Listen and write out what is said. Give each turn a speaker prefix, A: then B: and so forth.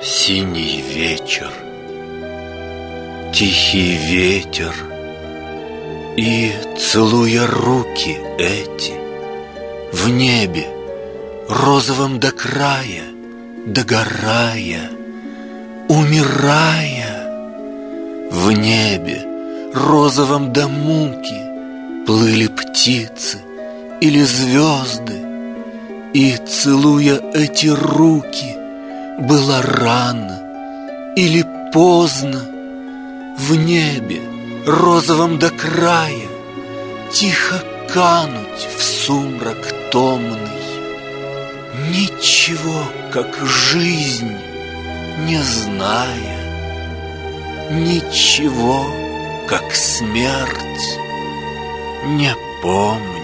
A: Синий вечер, тихий ветер, и, целуя руки эти, в небе, розовом до края, догорая, умирая, в небе, розовом до муки, плыли птицы или звезды, и, целуя эти руки, было рано или поздно, в небе, розовом до края, тихо кануть в сумрак томный. Ничего, как жизнь, не зная, ничего, как смерть, не помня.